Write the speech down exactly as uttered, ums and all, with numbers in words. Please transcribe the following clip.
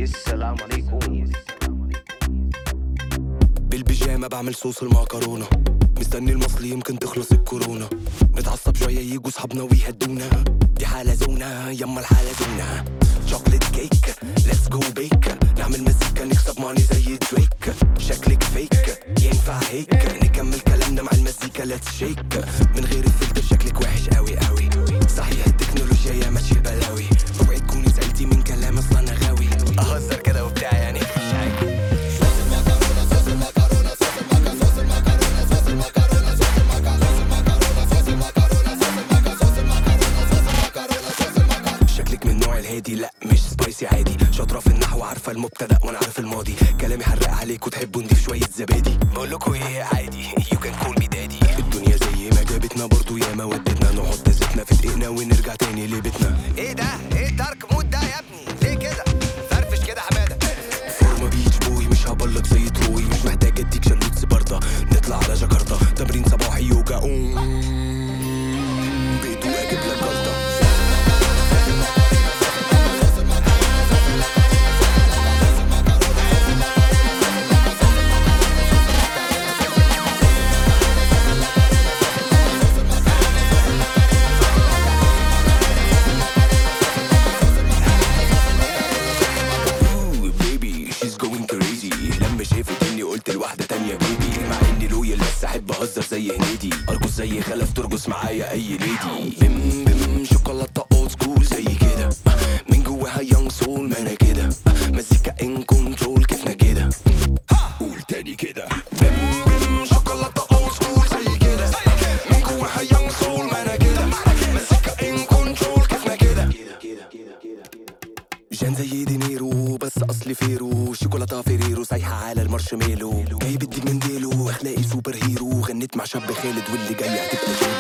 السلام عليكم. بالبيجامة بعمل صوص المعكرونة، مستني المصلي يمكن تخلص الكورونا. نتعصب شوية يجوا صحابنا ويهدونا، دي حالة زونة يما الحالة زونة. شوكليت كيك ليتس جو بيك، نعمل مزيكا نكسب ماني زي دريك. شكلك فيك ينفع هيك، نكمل كلامنا مع المزيكا ليتس شيك. من غير الفلتر شكلك وحش قوي قوي، صحيح التكنولوجيا يا ماشي البلاوي. اوعي تكوني زعلتي من كلام اصلا انا غاوي، اهزر كده وبتاع يعني مش عاجب. الهادي لا مش سبايسي عادي، شاطرة في النحو عارفة المبتدأ وانا عارف الماضي. كلامي حرق عليك وتحبوا نضيف شوية زبادي. بقولكوا ايه عادي you can call me daddy. الدنيا زي ما جابتنا برضو ياما ودتنا، نحط زيتنا في دقيقنا ونرجع تاني لبيتنا. ايه ده ايه الدارك مود ده يا ابني؟ ليه كده فرفش كده حمادة؟ فورما بيتش بوي مش هبلط زي تروي، مش محتاج اديك شلوت سبارتا. نطلع على جاكرتا تمرين صباحي يوجا اوم بيتو اجيب لك جلطة. الواحدة تانية بيبي، مع اني لويل بس احب اهزر زي هنيدي. ارقص زي خلف ترقص معايا اي ليدي. بم بم شوكولاتة اولد سكول زي كده، من جواها يونج سول ما انا كده. مزيكا ان كنترول كيفنا كده، قول تاني كده. بم بم شوكولاتة اولد سكول زي كده، من جواها يونج سول ما انا كده. مزيكا ان كنترول كيفنا كده. جان زي دينيرو بس اصلي فيرو، شوكولاته فيريرو سايحه على المارشميلو. جايب الديب من ديلو اخلاقي سوبر هيرو، غنيت مع شاب خالد واللي جاي هتبقى